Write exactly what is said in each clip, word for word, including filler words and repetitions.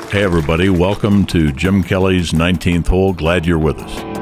Hey everybody, welcome to Jim Kelly's nineteenth Hole. Glad you're with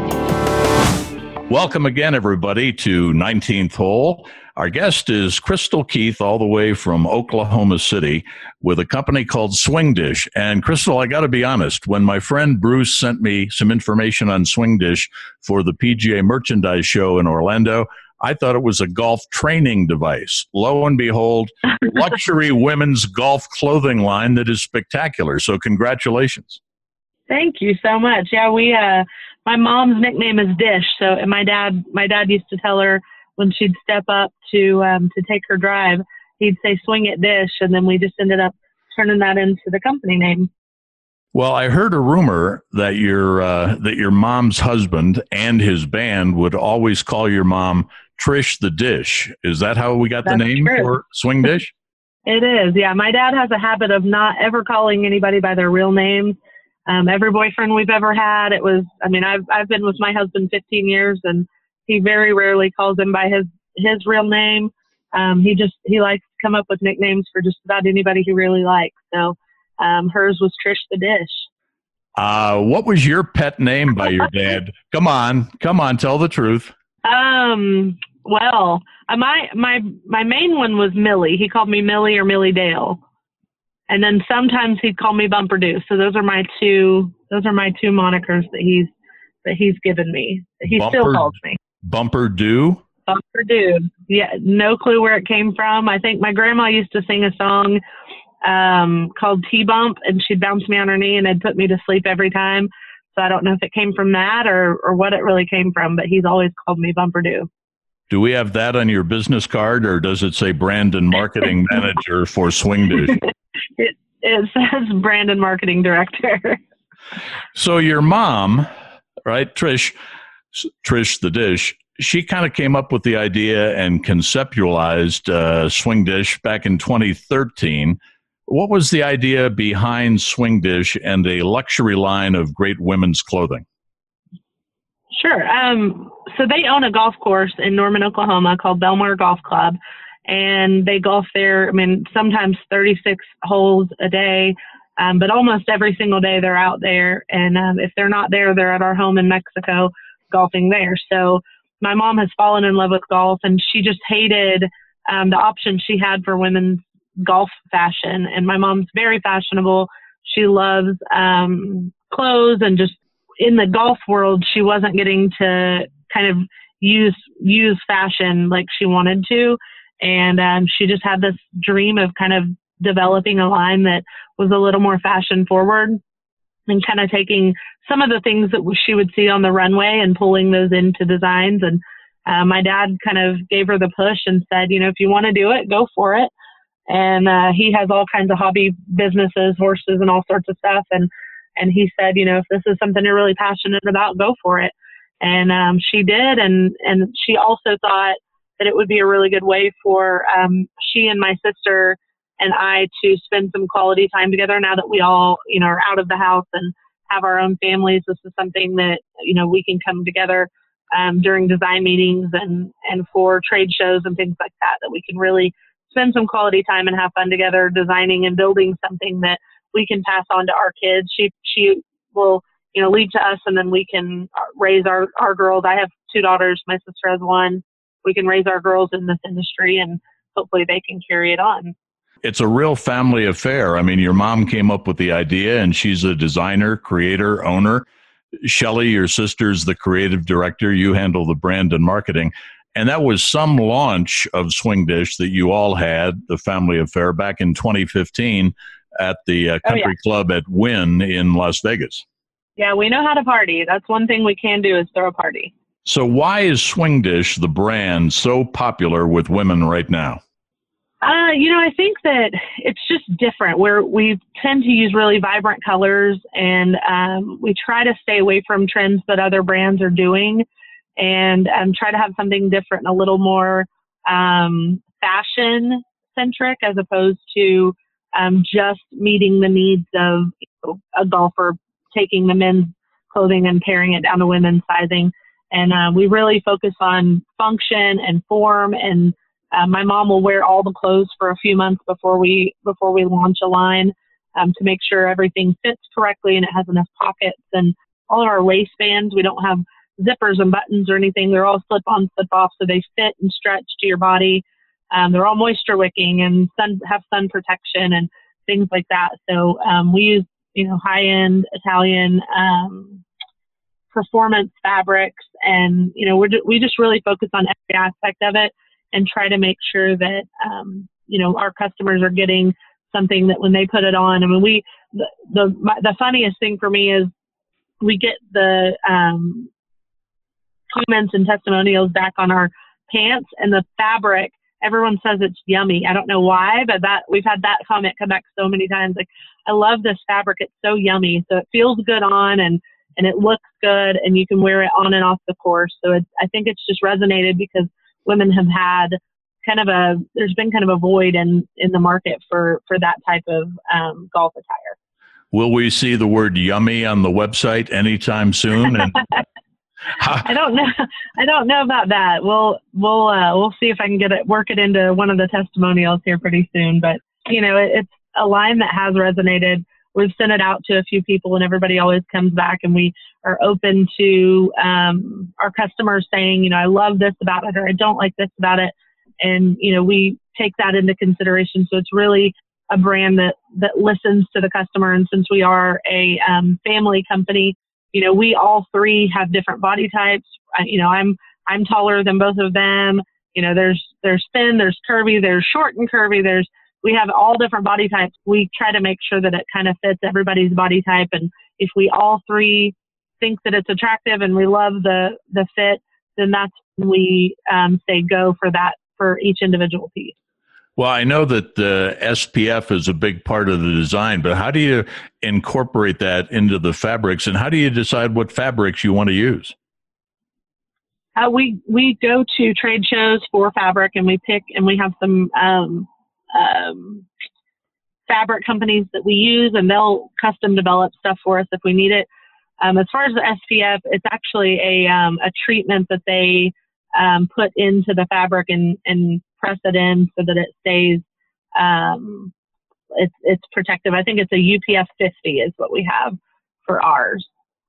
us. Welcome again everybody to nineteenth Hole. Our guest is Crystal Keith, all the way from Oklahoma City, with a company called Swing Dish. And Crystal, I got to be honest, when my friend Bruce sent me some information on Swing Dish for the P G A Merchandise Show in Orlando, I thought it was a golf training device. Lo and behold, luxury women's golf clothing line that is spectacular. So congratulations. Thank you so much. Yeah, we, uh, my mom's nickname is Dish. So, and my dad, my dad used to tell her when she'd step up to, um, to take her drive, he'd say, swing it Dish. And then we just ended up turning that into the company name. Well, I heard a rumor that your, uh, that your mom's husband and his band would always call your mom Trish the Dish. Is that how we got That's the name true. for Swing Dish? It is. Yeah. My dad has a habit of not ever calling anybody by their real names. Um, every boyfriend we've ever had, it was, I mean, I've, I've been with my husband fifteen years and he very rarely calls him by his, his real name. Um, he just, he likes to come up with nicknames for just about anybody he really likes. So, um, hers was Trish the Dish. Uh, what was your pet name by your dad? Come on, come on, tell the truth. Um, well, uh, my, my, my main one was Millie. He called me Millie or Millie Dale. And then sometimes he'd call me Bumper Doo. So those are my two, those are my two monikers that he's, that he's given me. He Bumper, still calls me. Bumper Doo? Bumper Doo. Yeah. No clue where it came from. I think my grandma used to sing a song, um, called T-Bump, and she'd bounce me on her knee and it'd put me to sleep every time. So I don't know if it came from that or, or what it really came from, but he's always called me Bumper Doo. Do we have that on your business card, or does it say brand and marketing manager for Swing Dish? It, it says brand and marketing director. So your mom, right, Trish, Trish the Dish, she kind of came up with the idea and conceptualized uh, Swing Dish back in twenty thirteen. What was the idea behind Swing Dish and a luxury line of great women's clothing? Sure. Um, so they own a golf course in Norman, Oklahoma called Belmar Golf Club, and they golf there. I mean, sometimes thirty-six holes a day, um, but almost every single day they're out there. And um, if they're not there, they're at our home in Mexico golfing there. So my mom has fallen in love with golf, and she just hated um, the options she had for women's golf fashion. And my mom's very fashionable. She loves um, clothes, and just in the golf world, she wasn't getting to kind of use use fashion like she wanted to. And um, she just had this dream of kind of developing a line that was a little more fashion forward and kind of taking some of the things that she would see on the runway and pulling those into designs. And uh, my dad kind of gave her the push and said, you know, if you want to do it, go for it. And uh, he has all kinds of hobby businesses, horses and all sorts of stuff. And and he said, you know, if this is something you're really passionate about, go for it. And um, she did. And, and she also thought that it would be a really good way for um, she and my sister and I to spend some quality time together now that we all, you know, are out of the house and have our own families. This is something that, you know, we can come together um, during design meetings and, and for trade shows and things like that, that we can really spend some quality time and have fun together designing and building something that we can pass on to our kids. She, she will, you know, leave to us, and then we can raise our, our girls. I have two daughters. My sister has one. We can raise our girls in this industry, and hopefully they can carry it on. It's a real family affair. I mean, your mom came up with the idea, and she's a designer, creator, owner. Shelley, your sister's the creative director. You handle the brand and marketing. And that was some launch of Swing Dish that you all had, the family affair, back in twenty fifteen at the uh, country oh, yeah. club at Wynn in Las Vegas. Yeah, we know how to party. That's one thing we can do is throw a party. So why is Swing Dish, the brand, so popular with women right now? Uh, you know, I think that it's just different. Where we tend to use really vibrant colors, and um, we try to stay away from trends that other brands are doing, and um, try to have something different, a little more um, fashion-centric, as opposed to um, just meeting the needs of you know, a golfer, taking the men's clothing and paring it down to women's sizing. And uh, we really focus on function and form. And uh, my mom will wear all the clothes for a few months before we before we launch a line. um, to make sure everything fits correctly and it has enough pockets. And all of our waistbands, we don't have zippers and buttons or anything. They're all slip-on, slip-off, so they fit and stretch to your body. Um, they're all moisture wicking and sun, have sun protection and things like that. So um, we use, you know, high-end Italian um, performance fabrics, and you know, we're we just really focus on every aspect of it and try to make sure that um, you know, our customers are getting something that when they put it on. I mean, we the the, my, the funniest thing for me is we get the um, comments and testimonials back on our pants, and the fabric, everyone says it's yummy. I don't know why, but that we've had that comment come back so many times. Like, I love this fabric. It's so yummy. So it feels good on, and, and it looks good, and you can wear it on and off the course. So it's, I think it's just resonated because women have had kind of a, there's been kind of a void in, in the market for, for that type of um, golf attire. Will we see the word yummy on the website anytime soon? And I don't know. I don't know about that. We'll we'll uh, we'll see if I can get it, work it into one of the testimonials here pretty soon. But you know, it, it's a line that has resonated. We've sent it out to a few people, and everybody always comes back. And we are open to um, our customers saying, you know, I love this about it, or I don't like this about it, and you know, we take that into consideration. So it's really a brand that that listens to the customer. And since we are a um, family company, you know, we all three have different body types. Uh, you know, I'm I'm taller than both of them. You know, there's there's thin, there's curvy, there's short and curvy. There's we have all different body types. We try to make sure that it kind of fits everybody's body type. And if we all three think that it's attractive and we love the the fit, then that's when we um, say go for that for each individual piece. Well, I know that the S P F is a big part of the design, but how do you incorporate that into the fabrics, and how do you decide what fabrics you want to use? Uh, we we go to trade shows for fabric, and we pick, and we have some um, um, fabric companies that we use, and they'll custom develop stuff for us if we need it. Um, as far as the S P F, it's actually a um, a treatment that they um, put into the fabric and and press it in so that it stays, um, it's, it's protective. I think it's a U P F fifty is what we have for ours.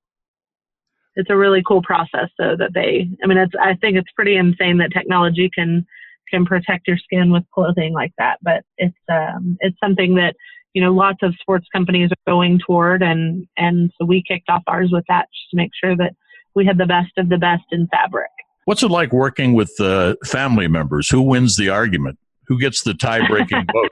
It's a really cool process so that they, I mean, it's, I think it's pretty insane that technology can, can protect your skin with clothing like that. But it's, um, it's something that, you know, lots of sports companies are going toward. And, and so we kicked off ours with that just to make sure that we had the best of the best in fabric. What's it like working with uh, family members? Who wins the argument? Who gets the tie-breaking vote?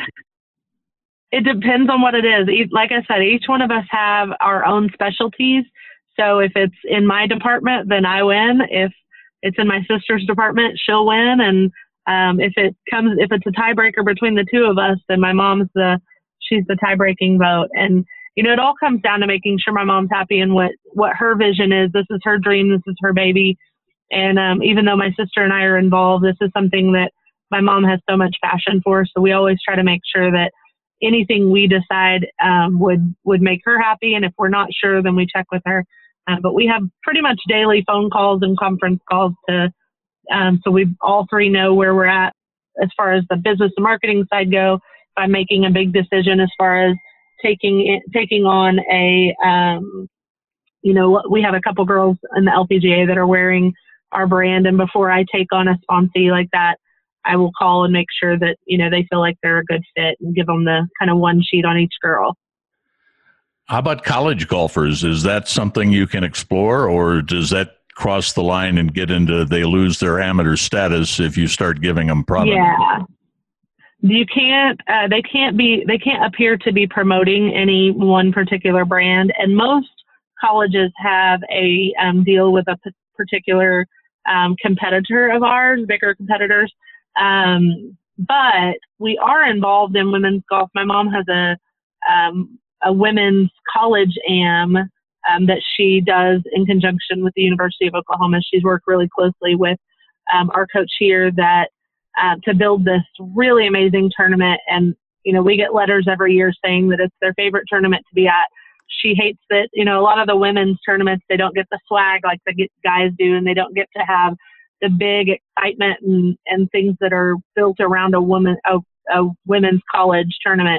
It depends on what it is. Like I said, each one of us have our own specialties. So if it's in my department, then I win. If it's in my sister's department, she'll win. And um, if it comes, if it's a tiebreaker between the two of us, then my mom's the, she's the tie-breaking vote. And you know, it all comes down to making sure my mom's happy and what what her vision is. This is her dream. This is her baby. And um, even though my sister and I are involved, this is something that my mom has so much passion for. So we always try to make sure that anything we decide um, would, would make her happy. And if we're not sure, then we check with her. Uh, but we have pretty much daily phone calls and conference calls to, um, so we all three know where we're at as far as the business and marketing side go. If I'm making a big decision as far as taking, taking on a, um, you know, we have a couple girls in the L P G A that are wearing our brand. And before I take on a sponsee like that, I will call and make sure that, you know, they feel like they're a good fit and give them the kind of one sheet on each girl. How about college golfers? Is that something you can explore, or does that cross the line and get into, they lose their amateur status if you start giving them product? Yeah. You can't, uh, they can't be, they can't appear to be promoting any one particular brand. And most colleges have a um, deal with a p- particular um, competitor of ours, bigger competitors. Um, but we are involved in women's golf. My mom has a, um, a women's college A M um, that she does in conjunction with the University of Oklahoma. She's worked really closely with um, our coach here that uh, to build this really amazing tournament. And, you know, we get letters every year saying that it's their favorite tournament to be at. She hates that, you know, a lot of the women's tournaments, they don't get the swag like the guys do, and they don't get to have the big excitement and, and things that are built around a woman, a, a women's college tournament.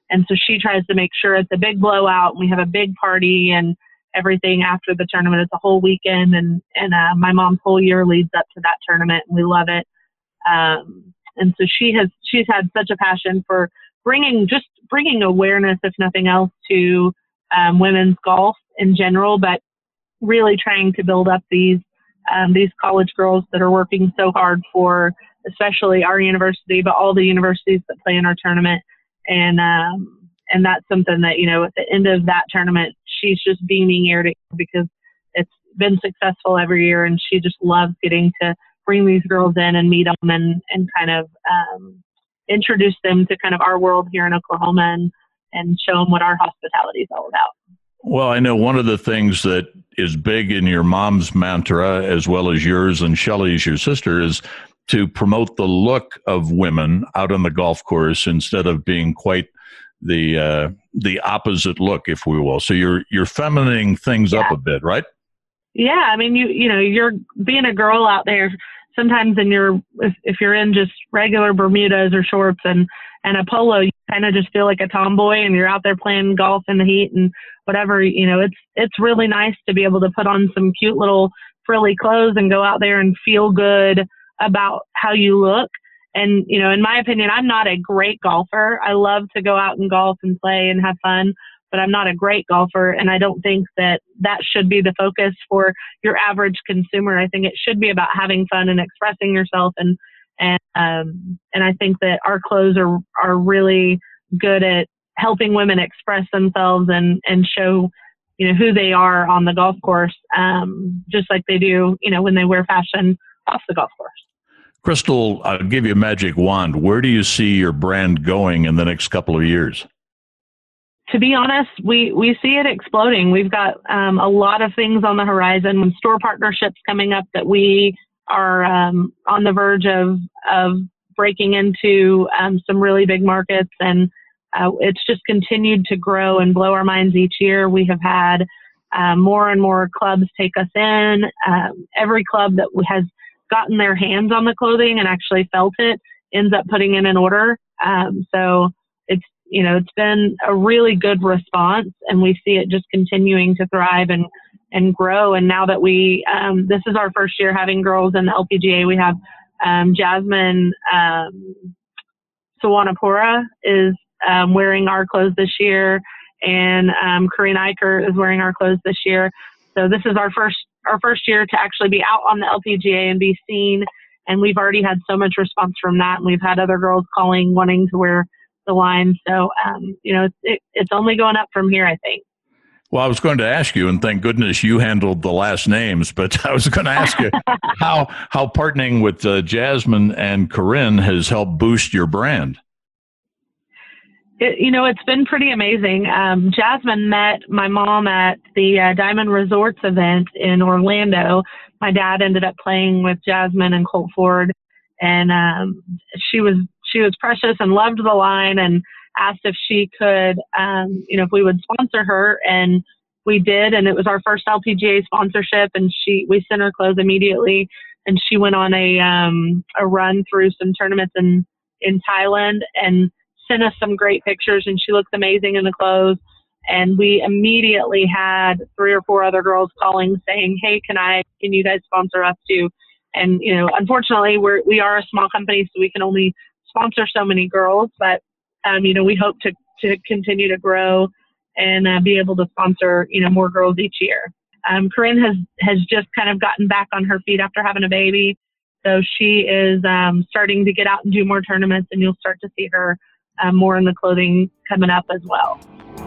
And so she tries to make sure it's a big blowout. And we have a big party and everything after the tournament. It's a whole weekend, and and uh, my mom's whole year leads up to that tournament, and we love it. Um, and so she has she's had such a passion for bringing just bringing awareness, if nothing else, to um, women's golf in general, but really trying to build up these um, these college girls that are working so hard for, especially our university, but all the universities that play in our tournament. And um, and that's something that, you know, at the end of that tournament, she's just beaming ear to ear because it's been successful every year, and she just loves getting to bring these girls in and meet them and, and kind of um, introduce them to kind of our world here in Oklahoma and, and show them what our hospitality is all about. Well, I know one of the things that is big in your mom's mantra, as well as yours and Shelly's, your sister, is to promote the look of women out on the golf course instead of being quite the uh, the opposite look, if we will. So you're you're feminining things yeah. up a bit, right? Yeah, I mean, you you know, you're being a girl out there. Sometimes in your if, if you're in just regular Bermudas or shorts and and a polo, you kind of just feel like a tomboy, and you're out there playing golf in the heat and whatever. You know, it's it's really nice to be able to put on some cute little frilly clothes and go out there and feel good about how you look. And, you know, in my opinion, I'm not a great golfer. I love to go out and golf and play and have fun, but I'm not a great golfer. And I don't think that that should be the focus for your average consumer. I think it should be about having fun and expressing yourself. And, and, um, and I think that our clothes are, are really good at helping women express themselves and, and show, you know, who they are on the golf course. Um, just like they do, you know, when they wear fashion off the golf course. Crystal, I'll give you a magic wand. Where do you see your brand going in the next couple of years? To be honest, we, we see it exploding. We've got um, a lot of things on the horizon, store partnerships coming up that we are um, on the verge of, of breaking into um, some really big markets. And uh, it's just continued to grow and blow our minds each year. We have had uh, more and more clubs take us in. Um, every club that has gotten their hands on the clothing and actually felt it ends up putting in an order. Um, so it's, you know, it's been a really good response, and we see it just continuing to thrive and, and grow. And now that we, um, this is our first year having girls in the L P G A, we have um, Jasmine um, Sawanapura is um, wearing our clothes this year, and um, Corinne Eicher is wearing our clothes this year. So this is our first our first year to actually be out on the L P G A and be seen. And we've already had so much response from that. And we've had other girls calling, wanting to wear the line. So, um, you know, it, it's only going up from here, I think. Well, I was going to ask you, and thank goodness you handled the last names, but I was going to ask you how, how partnering with uh, Jasmine and Corinne has helped boost your brand. It, you know, it's been pretty amazing. Um, Jasmine met my mom at the uh, Diamond Resorts event in Orlando. My dad ended up playing with Jasmine and Colt Ford, and um, she was she was precious and loved the line and asked if she could, um, you know, if we would sponsor her, and we did. And it was our first L P G A sponsorship, and she we sent her clothes immediately, and she went on a um, a run through some tournaments in in Thailand and sent us some great pictures, and she looked amazing in the clothes. And we immediately had three or four other girls calling saying, hey, can I, can you guys sponsor us too? And, you know, unfortunately we're, we are a small company, so we can only sponsor so many girls, but, um, you know, we hope to, to continue to grow and uh, be able to sponsor, you know, more girls each year. Um, Corinne has, has just kind of gotten back on her feet after having a baby. So she is um, starting to get out and do more tournaments, and you'll start to see her Um, more in the clothing coming up as well.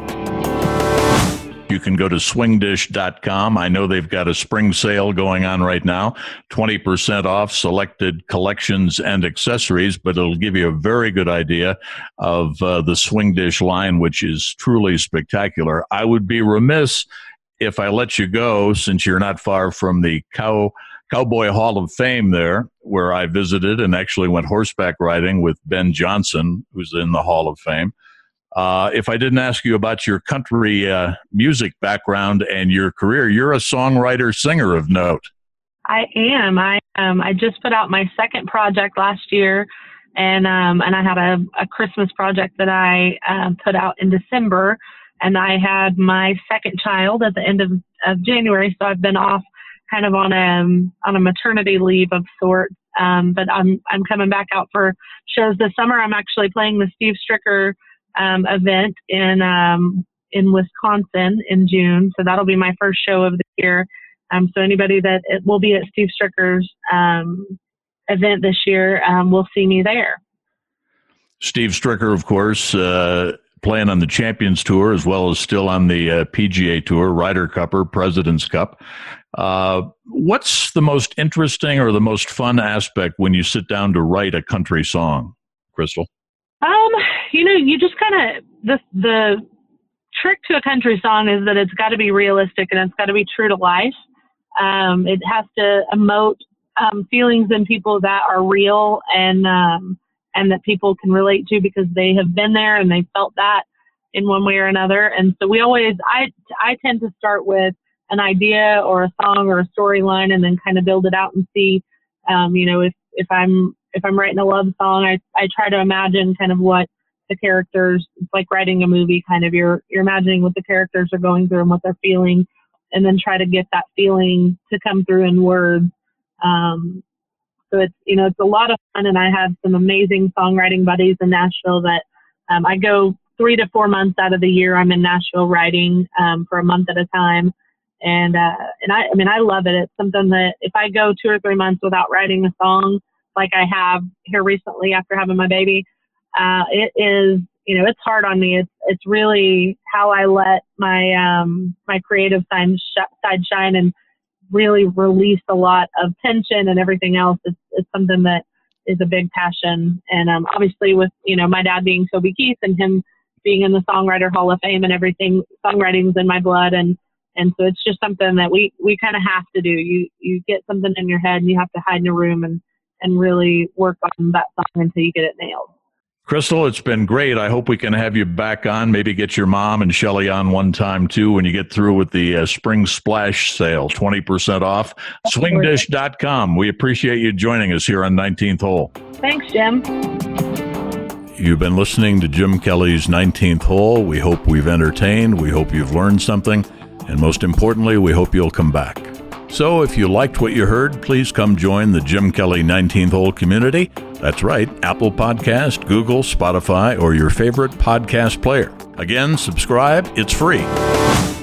You can go to swing dish dot com. I know they've got a spring sale going on right now, twenty percent off selected collections and accessories, but it'll give you a very good idea of uh, the Swing Dish line, which is truly spectacular. I would be remiss if I let you go, since you're not far from the cow Cowboy Hall of Fame there, where I visited and actually went horseback riding with Ben Johnson, who's in the Hall of Fame. Uh, if I didn't ask you about your country uh, music background and your career, you're a songwriter, singer of note. I am. I um, I just put out my second project last year, And um, and I had a, a Christmas project that I uh, put out in December, and I had my second child at the end of, of January, so I've been off kind of on a on a maternity leave of sorts. Um, but I'm I'm coming back out for shows this summer. I'm actually playing the Steve Stricker um, event in um, in Wisconsin in June, so that'll be my first show of the year. Um, so anybody that it will be at Steve Stricker's um, event this year um, will see me there. Steve Stricker, of course, uh, playing on the Champions Tour as well as still on the uh, P G A Tour, Ryder Cupper, President's Cup. Uh, what's the most interesting or the most fun aspect when you sit down to write a country song, Crystal? Um, you know, you just kind of, the, the trick to a country song is that it's got to be realistic and it's got to be true to life. Um, it has to emote um, feelings in people that are real and, um, and that people can relate to because they have been there and they felt that in one way or another. And so we always, I, I tend to start with an idea or a song or a storyline and then kind of build it out and see, um, you know, if, if I'm, if I'm writing a love song, I, I try to imagine kind of what the characters, it's like writing a movie kind of, you're, you're imagining what the characters are going through and what they're feeling, and then try to get that feeling to come through in words. Um, so it's, you know, it's a lot of fun, and I have some amazing songwriting buddies in Nashville that um, I go three to four months out of the year. I'm in Nashville writing um, for a month at a time. And, uh, and I, I mean, I love it. It's something that if I go two or three months without writing a song, like I have here recently after having my baby, uh, it is, you know, it's hard on me. It's, it's really how I let my, um, my creative side, sh- side shine and really release a lot of tension and everything else. It's, it's something that is a big passion. And, um, obviously with, you know, my dad being Toby Keith and him being in the Songwriter Hall of Fame and everything, songwriting's in my blood. And, And so it's just something that we, we kind of have to do. You you get something in your head and you have to hide in a room and, and really work on that song until you get it nailed. Crystal, it's been great. I hope we can have you back on, maybe get your mom and Shelly on one time too when you get through with the uh, Spring Splash sale, twenty percent off, swing dish dot com. We appreciate you joining us here on nineteenth Hole. Thanks, Jim. You've been listening to Jim Kelly's nineteenth Hole. We hope we've entertained. We hope you've learned something. And most importantly, we hope you'll come back. So if you liked what you heard, please come join the Jim Kelly nineteenth Hole community. That's right, Apple Podcast, Google, Spotify, or your favorite podcast player. Again, subscribe. It's free.